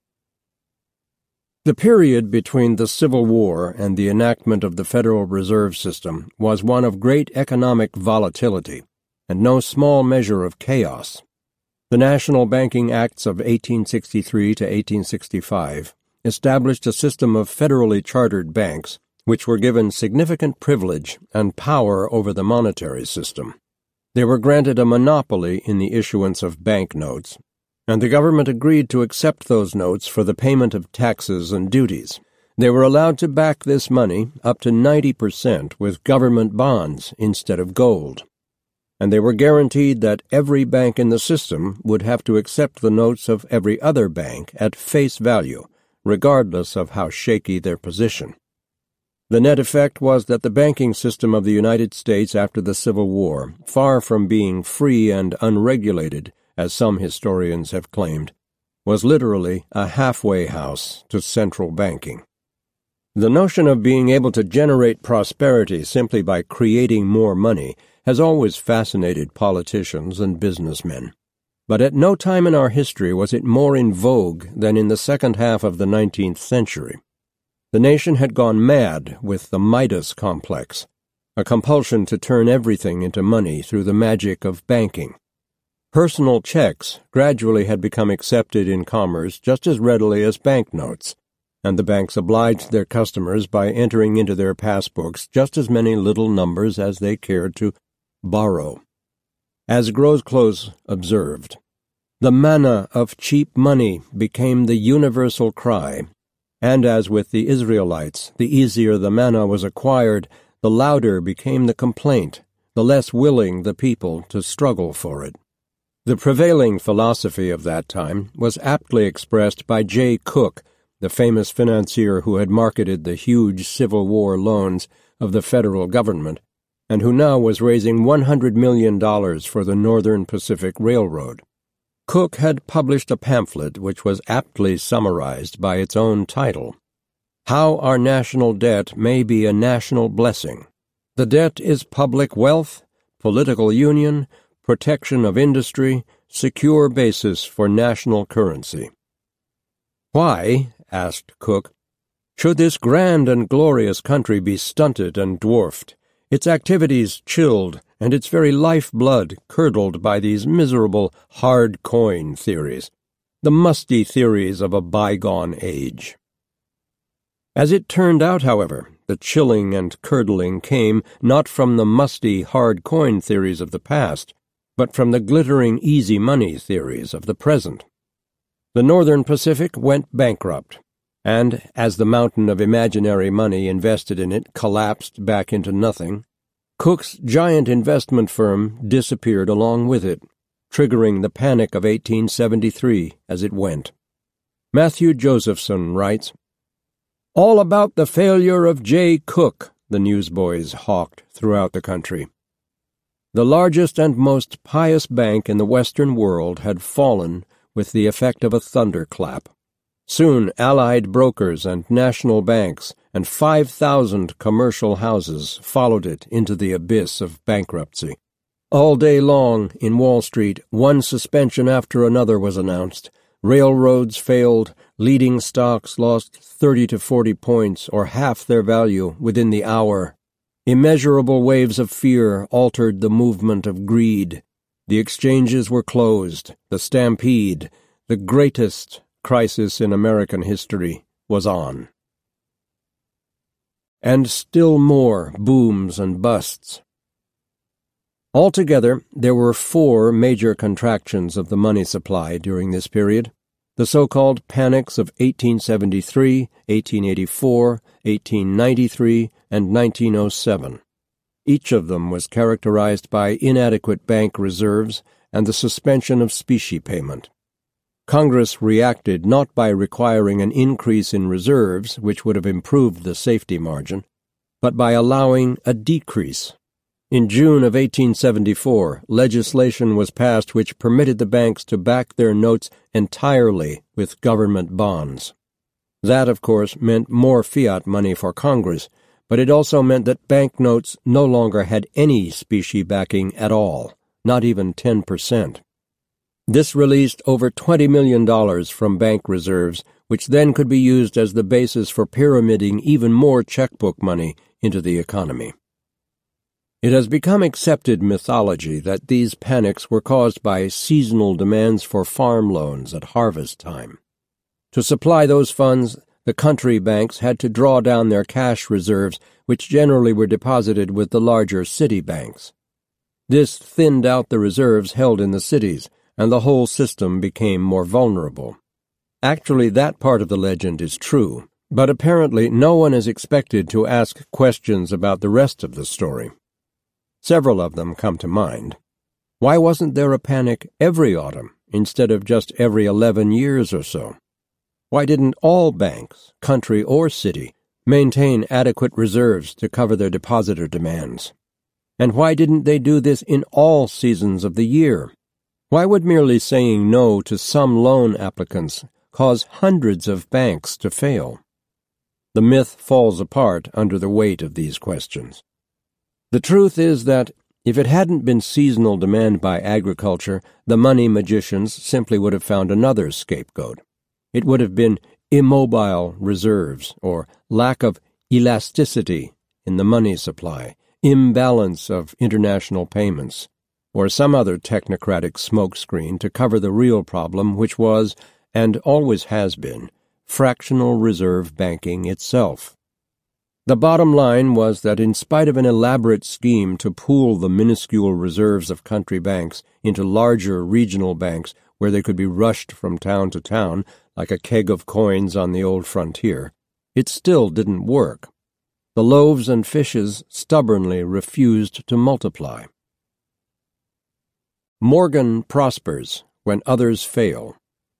The period between the Civil War and the enactment of the Federal Reserve System was one of great economic volatility and no small measure of chaos. The National Banking Acts of 1863 to 1865 established a system of federally chartered banks which were given significant privilege and power over the monetary system. They were granted a monopoly in the issuance of bank notes, and the government agreed to accept those notes for the payment of taxes and duties. They were allowed to back this money up to 90% with government bonds instead of gold, and they were guaranteed that every bank in the system would have to accept the notes of every other bank at face value, regardless of how shaky their position. The net effect was that the banking system of the United States after the Civil War, far from being free and unregulated, as some historians have claimed, was literally a halfway house to central banking. The notion of being able to generate prosperity simply by creating more money has always fascinated politicians and businessmen. But at no time in our history was it more in vogue than in the second half of the 19th century. The nation had gone mad with the Midas complex, a compulsion to turn everything into money through the magic of banking. Personal checks gradually had become accepted in commerce just as readily as banknotes, and the banks obliged their customers by entering into their passbooks just as many little numbers as they cared to borrow. As Grosclose observed, "The manna of cheap money became the universal cry, and as with the Israelites, the easier the manna was acquired, the louder became the complaint, the less willing the people to struggle for it." The prevailing philosophy of that time was aptly expressed by Jay Cooke, the famous financier who had marketed the huge Civil War loans of the federal government, and who now was raising $100 million for the Northern Pacific Railroad. Cooke had published a pamphlet which was aptly summarized by its own title, "How Our National Debt May Be a National Blessing. The Debt is Public Wealth, Political Union, Protection of Industry, Secure Basis for National Currency." "Why," asked Cooke, "should this grand and glorious country be stunted and dwarfed, its activities chilled, and its very lifeblood curdled by these miserable hard coin theories, the musty theories of a bygone age?" As it turned out, however, the chilling and curdling came not from the musty hard coin theories of the past, but from the glittering easy money theories of the present. The Northern Pacific went bankrupt, and as the mountain of imaginary money invested in it collapsed back into nothing, Cooke's giant investment firm disappeared along with it, triggering the Panic of 1873 as it went. Matthew Josephson writes, "All about the failure of Jay Cooke," the newsboys hawked throughout the country. The largest and most pious bank in the Western world had fallen with the effect of a thunderclap. Soon allied brokers and national banks and 5,000 commercial houses followed it into the abyss of bankruptcy. All day long, in Wall Street, one suspension after another was announced. Railroads failed, leading stocks lost 30 to 40 points or half their value within the hour. Immeasurable waves of fear altered the movement of greed. The exchanges were closed. The stampede, the greatest crisis in American history, was on. And still more booms and busts. Altogether, there were 4 major contractions of the money supply during this period: the so-called panics of 1873, 1884, 1893, and 1907. Each of them was characterized by inadequate bank reserves and the suspension of specie payment. Congress reacted not by requiring an increase in reserves, which would have improved the safety margin, but by allowing a decrease. In June of 1874, legislation was passed which permitted the banks to back their notes entirely with government bonds. That, of course, meant more fiat money for Congress, but it also meant that banknotes no longer had any specie backing at all, not even 10%. This released over $20 million from bank reserves, which then could be used as the basis for pyramiding even more checkbook money into the economy. It has become accepted mythology that these panics were caused by seasonal demands for farm loans at harvest time. To supply those funds, the country banks had to draw down their cash reserves, which generally were deposited with the larger city banks. This thinned out the reserves held in the cities, and the whole system became more vulnerable. Actually, that part of the legend is true, but apparently no one is expected to ask questions about the rest of the story. Several of them come to mind. Why wasn't there a panic every autumn instead of just every 11 years or so? Why didn't all banks, country or city, maintain adequate reserves to cover their depositor demands? And why didn't they do this in all seasons of the year? Why would merely saying no to some loan applicants cause hundreds of banks to fail? The myth falls apart under the weight of these questions. The truth is that if it hadn't been seasonal demand by agriculture, the money magicians simply would have found another scapegoat. It would have been immobile reserves, or lack of elasticity in the money supply, imbalance of international payments, or some other technocratic smokescreen to cover the real problem, which was, and always has been, fractional reserve banking itself. The bottom line was that in spite of an elaborate scheme to pool the minuscule reserves of country banks into larger regional banks where they could be rushed from town to town like a keg of coins on the old frontier, it still didn't work. The loaves and fishes stubbornly refused to multiply. Morgan prospers when others fail.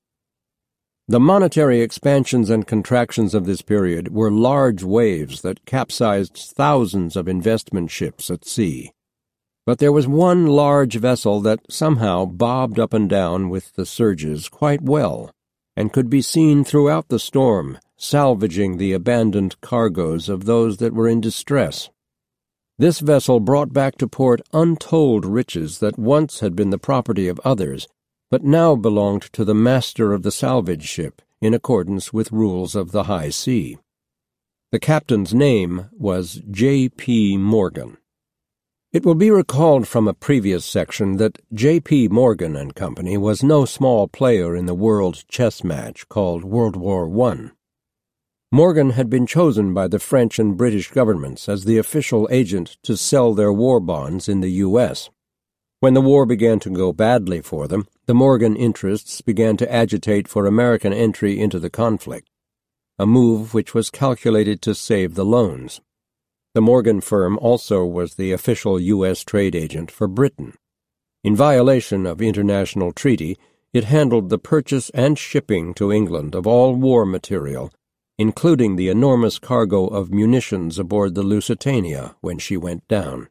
The monetary expansions and contractions of this period were large waves that capsized thousands of investment ships at sea. But there was one large vessel that somehow bobbed up and down with the surges quite well, and could be seen throughout the storm, salvaging the abandoned cargoes of those that were in distress. This vessel brought back to port untold riches that once had been the property of others, but now belonged to the master of the salvage ship in accordance with rules of the high sea. The captain's name was J.P. Morgan. It will be recalled from a previous section that J.P. Morgan and Company was no small player in the world chess match called World War I. Morgan had been chosen by the French and British governments as the official agent to sell their war bonds in the U.S. When the war began to go badly for them, the Morgan interests began to agitate for American entry into the conflict, a move which was calculated to save the loans. The Morgan firm also was the official U.S. trade agent for Britain. In violation of international treaty, it handled the purchase and shipping to England of all war material, including the enormous cargo of munitions aboard the Lusitania when she went down.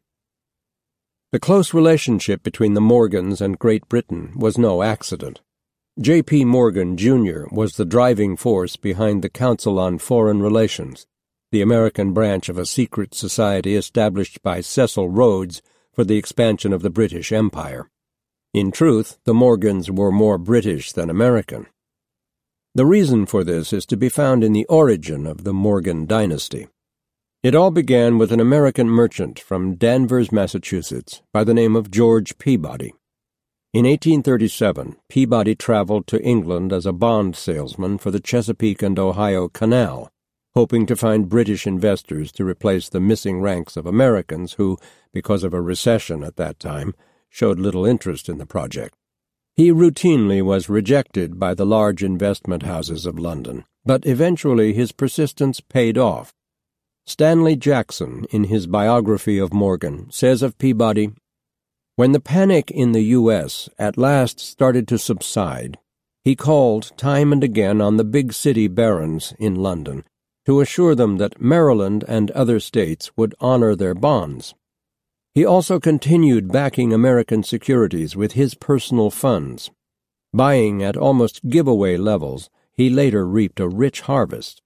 The close relationship between the Morgans and Great Britain was no accident. J.P. Morgan, Jr. was the driving force behind the Council on Foreign Relations, the American branch of a secret society established by Cecil Rhodes for the expansion of the British Empire. In truth, the Morgans were more British than American. The reason for this is to be found in the origin of the Morgan dynasty. It all began with an American merchant from Danvers, Massachusetts, by the name of George Peabody. In 1837, Peabody traveled to England as a bond salesman for the Chesapeake and Ohio Canal, hoping to find British investors to replace the missing ranks of Americans who, because of a recession at that time, showed little interest in the project. He routinely was rejected by the large investment houses of London, but eventually his persistence paid off. Stanley Jackson, in his biography of Morgan, says of Peabody, "When the panic in the U.S. at last started to subside, he called time and again on the big city barons in London to assure them that Maryland and other states would honor their bonds. He also continued backing American securities with his personal funds. Buying at almost giveaway levels, he later reaped a rich harvest.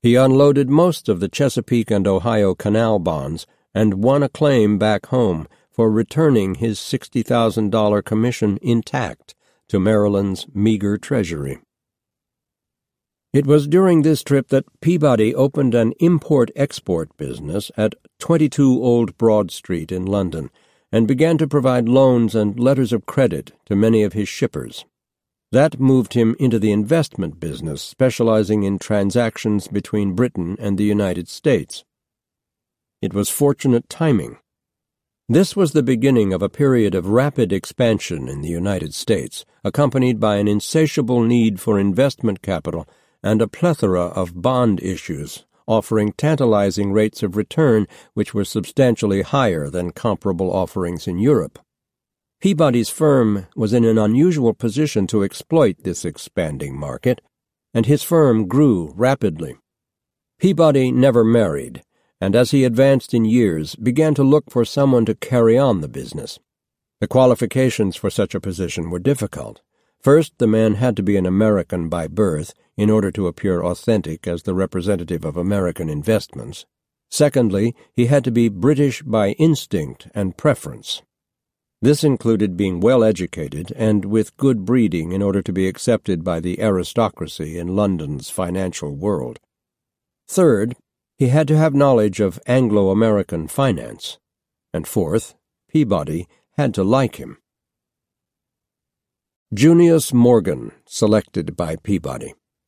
He unloaded most of the Chesapeake and Ohio Canal bonds and won a claim back home for returning his $60,000 commission intact to Maryland's meager treasury. It was during this trip that Peabody opened an import-export business at 22 Old Broad Street in London and began to provide loans and letters of credit to many of his shippers. That moved him into the investment business, specializing in transactions between Britain and the United States. It was fortunate timing. This was the beginning of a period of rapid expansion in the United States, accompanied by an insatiable need for investment capital and a plethora of bond issues, offering tantalizing rates of return which were substantially higher than comparable offerings in Europe. Peabody's firm was in an unusual position to exploit this expanding market, and his firm grew rapidly. Peabody never married, and as he advanced in years, began to look for someone to carry on the business. The qualifications for such a position were difficult. First, the man had to be an American by birth in order to appear authentic as the representative of American investments. Secondly, he had to be British by instinct and preference. This included being well-educated and with good breeding in order to be accepted by the aristocracy in London's financial world. Third, he had to have knowledge of Anglo-American finance. And fourth, Peabody had to like him. Junius Morgan, selected by Peabody.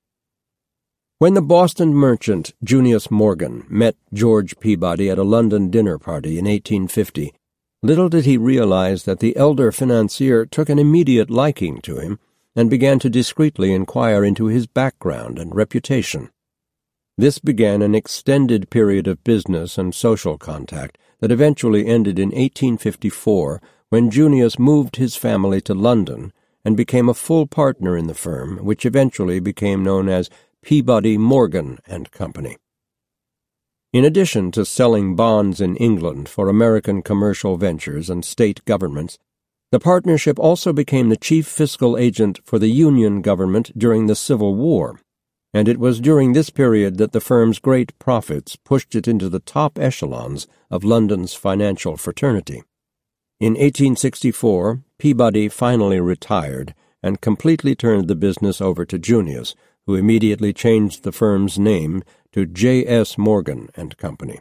When the Boston merchant Junius Morgan met George Peabody at a London dinner party in 1850, little did he realize that the elder financier took an immediate liking to him and began to discreetly inquire into his background and reputation. This began an extended period of business and social contact that eventually ended in 1854 when Junius moved his family to London and became a full partner in the firm, which eventually became known as Peabody Morgan and Company. In addition to selling bonds in England for American commercial ventures and state governments, the partnership also became the chief fiscal agent for the Union government during the Civil War, and it was during this period that the firm's great profits pushed it into the top echelons of London's financial fraternity. In 1864, Peabody finally retired and completely turned the business over to Junius, who immediately changed the firm's name to J.S. Morgan and Company.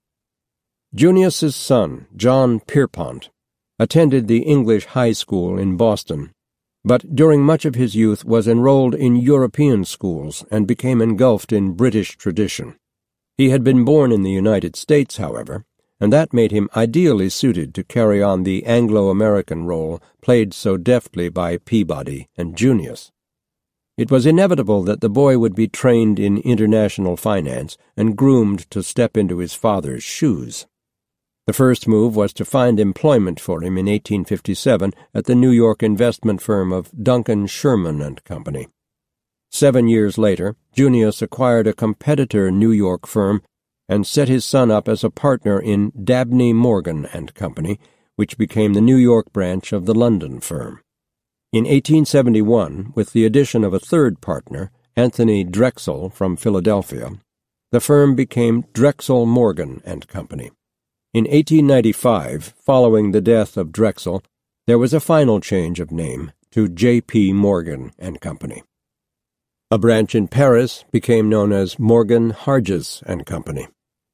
Junius's son, John Pierpont, attended the English High School in Boston, but during much of his youth was enrolled in European schools and became engulfed in British tradition. He had been born in the United States, however, and that made him ideally suited to carry on the Anglo-American role played so deftly by Peabody and Junius. It was inevitable that the boy would be trained in international finance and groomed to step into his father's shoes. The first move was to find employment for him in 1857 at the New York investment firm of Duncan Sherman and Company. 7 years later, Junius acquired a competitor New York firm and set his son up as a partner in Dabney Morgan and Company, which became the New York branch of the London firm. In 1871, with the addition of a third partner, Anthony Drexel from Philadelphia, the firm became Drexel Morgan and Company. In 1895, following the death of Drexel, there was a final change of name to J.P. Morgan and Company. A branch in Paris became known as Morgan, Hargis and Company.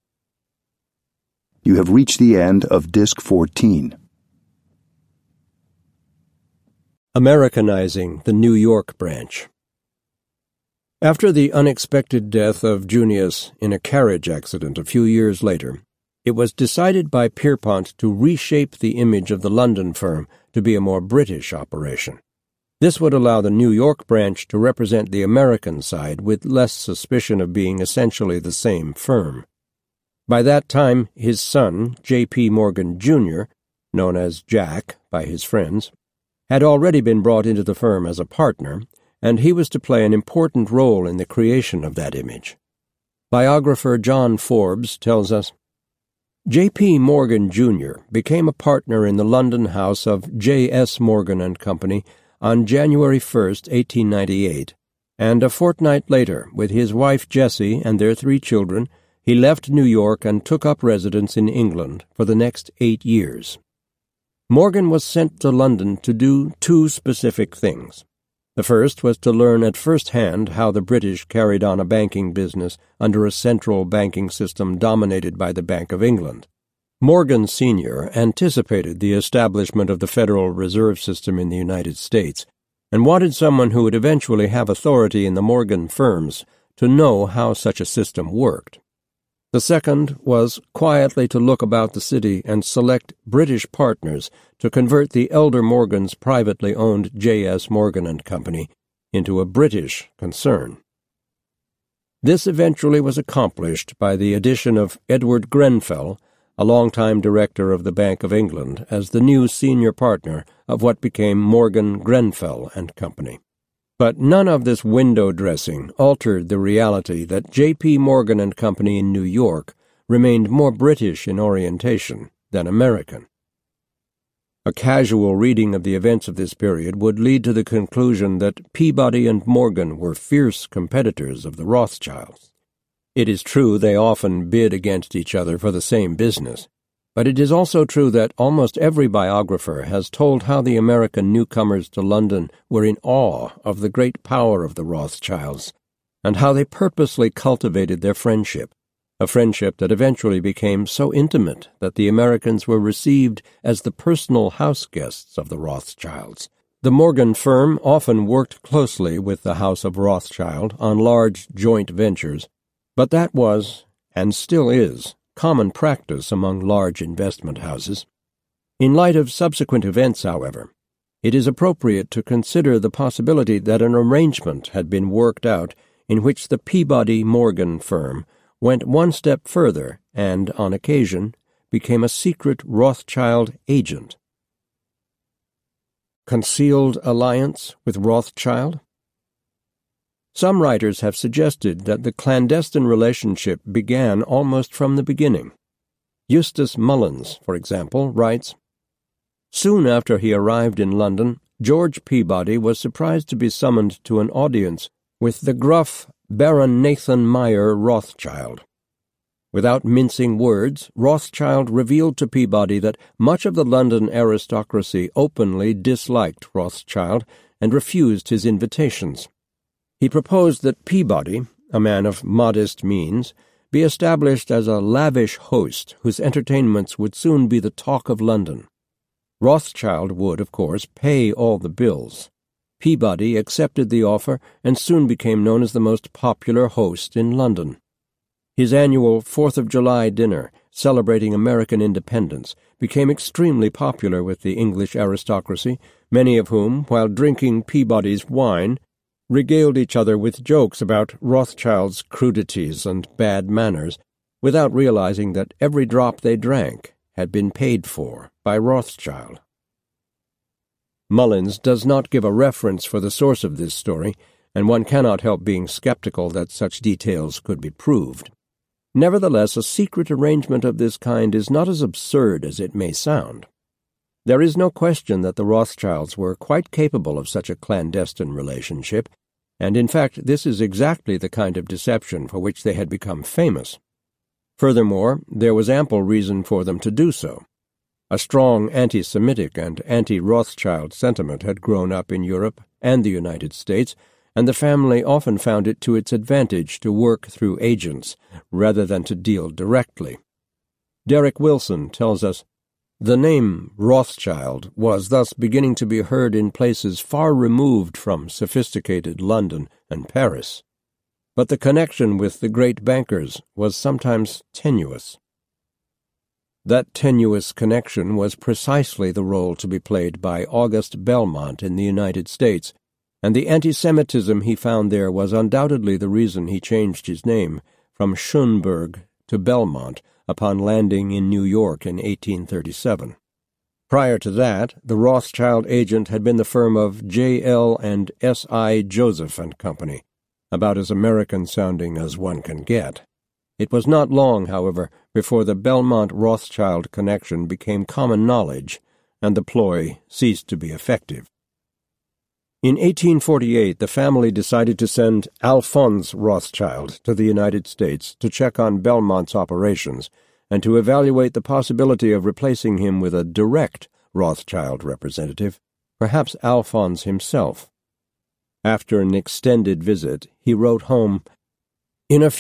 You have reached the end of Disc 14. Americanizing the New York branch. After the unexpected death of Junius in a carriage accident a few years later, it was decided by Pierpont to reshape the image of the London firm to be a more British operation. This would allow the New York branch to represent the American side with less suspicion of being essentially the same firm. By that time, his son, J.P. Morgan, Jr., known as Jack by his friends, had already been brought into the firm as a partner, and he was to play an important role in the creation of that image. Biographer John Forbes tells us, J.P. Morgan, Jr. became a partner in the London house of J.S. Morgan and Company on January 1, 1898, and a fortnight later, with his wife Jessie and their 3 children, he left New York and took up residence in England for the next 8 years. Morgan was sent to London to do 2 specific things. The first was to learn at first hand how the British carried on a banking business under a central banking system dominated by the Bank of England. Morgan Sr. anticipated the establishment of the Federal Reserve System in the United States and wanted someone who would eventually have authority in the Morgan firms to know how such a system worked. The second was quietly to look about the city and select British partners to convert the elder Morgan's privately owned J.S. Morgan & Company into a British concern. This eventually was accomplished by the addition of Edward Grenfell, a longtime director of the Bank of England, as the new senior partner of what became Morgan, Grenfell & Company. But none of this window dressing altered the reality that J.P. Morgan & Company in New York remained more British in orientation than American. A casual reading of the events of this period would lead to the conclusion that Peabody and Morgan were fierce competitors of the Rothschilds. It is true they often bid against each other for the same business, but it is also true that almost every biographer has told how the American newcomers to London were in awe of the great power of the Rothschilds, and how they purposely cultivated their friendship, a friendship that eventually became so intimate that the Americans were received as the personal house guests of the Rothschilds. The Morgan firm often worked closely with the House of Rothschild on large joint ventures, but that was, and still is, common practice among large investment houses. In light of subsequent events, however, it is appropriate to consider the possibility that an arrangement had been worked out in which the Peabody-Morgan firm went one step further and, on occasion, became a secret Rothschild agent. Concealed alliance with Rothschild? Some writers have suggested that the clandestine relationship began almost from the beginning. Eustace Mullins, for example, writes, "Soon after he arrived in London, George Peabody was surprised to be summoned to an audience with the gruff Baron Nathan Meyer Rothschild. Without mincing words, Rothschild revealed to Peabody that much of the London aristocracy openly disliked Rothschild and refused his invitations. He proposed that Peabody, a man of modest means, be established as a lavish host whose entertainments would soon be the talk of London. Rothschild would, of course, pay all the bills. Peabody accepted the offer and soon became known as the most popular host in London. His annual 4th of July dinner, celebrating American independence, became extremely popular with the English aristocracy, many of whom, while drinking Peabody's wine, regaled each other with jokes about Rothschild's crudities and bad manners, without realizing that every drop they drank had been paid for by Rothschild. Mullins does not give a reference for the source of this story, and one cannot help being skeptical that such details could be proved. Nevertheless, a secret arrangement of this kind is not as absurd as it may sound. There is no question that the Rothschilds were quite capable of such a clandestine relationship, and in fact this is exactly the kind of deception for which they had become famous. Furthermore, there was ample reason for them to do so. A strong anti-Semitic and anti-Rothschild sentiment had grown up in Europe and the United States, and the family often found it to its advantage to work through agents rather than to deal directly. Derek Wilson tells us, "The name Rothschild was thus beginning to be heard in places far removed from sophisticated London and Paris. But the connection with the great bankers was sometimes tenuous." That tenuous connection was precisely the role to be played by August Belmont in the United States, and the anti-Semitism he found there was undoubtedly the reason he changed his name from Schoenberg to Belmont upon landing in New York in 1837. Prior to that, the Rothschild agent had been the firm of J.L. and S.I. Joseph and Company, about as American-sounding as one can get. It was not long, however, before the Belmont-Rothschild connection became common knowledge, and the ploy ceased to be effective. In 1848, the family decided to send Alphonse Rothschild to the United States to check on Belmont's operations and to evaluate the possibility of replacing him with a direct Rothschild representative, perhaps Alphonse himself. After an extended visit, he wrote home, "In a few